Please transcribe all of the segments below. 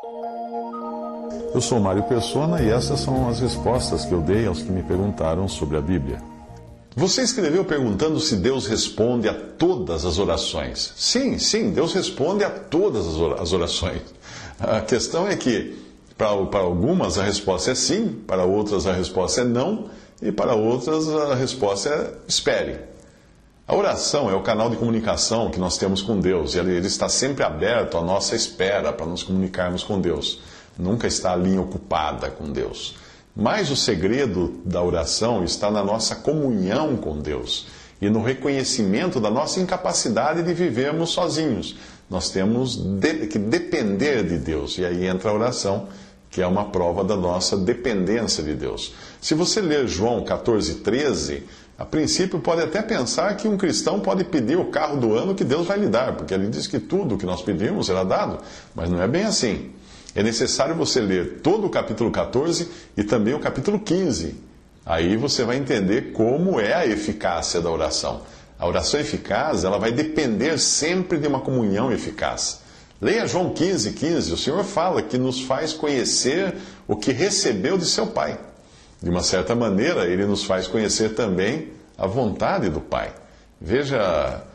Eu sou Mário Persona e essas são as respostas que eu dei aos que me perguntaram sobre a Bíblia. Você escreveu perguntando se Deus responde a todas as orações. Sim, Deus responde a todas as orações. A questão é que, para algumas a resposta é sim, para outras a resposta é não, e para outras a resposta é espere. A oração é o canal de comunicação que nós temos com Deus, e ele está sempre aberto à nossa espera para nos comunicarmos com Deus. Nunca está a linha ocupada com Deus. Mas o segredo da oração está na nossa comunhão com Deus e no reconhecimento da nossa incapacidade de vivermos sozinhos. Nós temos que depender de Deus, e aí entra a oração, que é uma prova da nossa dependência de Deus. Se você ler João 14:13, a princípio pode até pensar que um cristão pode pedir o carro do ano que Deus vai lhe dar, porque ele diz que tudo o que nós pedimos será dado, mas não é bem assim. É necessário você ler todo o capítulo 14 e também o capítulo 15. Aí você vai entender como é a eficácia da oração. A oração eficaz, ela vai depender sempre de uma comunhão eficaz. Leia João 15:15. O Senhor fala que nos faz conhecer o que recebeu de seu Pai. De uma certa maneira, Ele nos faz conhecer também a vontade do Pai. Veja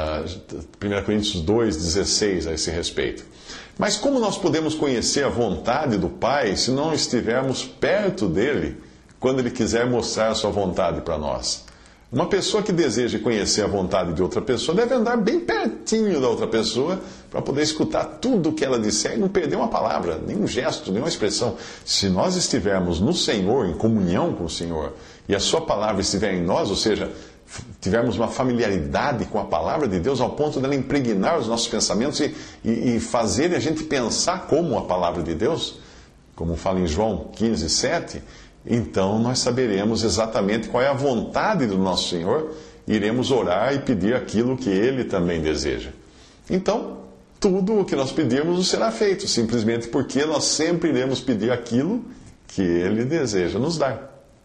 1 Coríntios 2:16 a esse respeito. Mas como nós podemos conhecer a vontade do Pai se não estivermos perto dele quando ele quiser mostrar a sua vontade para nós? Uma pessoa que deseja conhecer a vontade de outra pessoa deve andar bem pertinho da outra pessoa para poder escutar tudo o que ela disser e não perder uma palavra, nenhum gesto, nenhuma expressão. Se nós estivermos no Senhor, em comunhão com o Senhor, e a sua palavra estiver em nós, ou seja, tivermos uma familiaridade com a palavra de Deus ao ponto dela impregnar os nossos pensamentos e fazer a gente pensar como a palavra de Deus, como fala em João 15:7, então nós saberemos exatamente qual é a vontade do nosso Senhor e iremos orar e pedir aquilo que Ele também deseja. Então, tudo o que nós pedirmos nos será feito, simplesmente porque nós sempre iremos pedir aquilo que Ele deseja nos dar.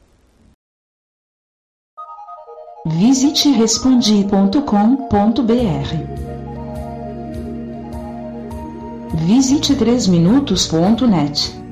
Visite respondi.com.br. Visite 3minutos.net.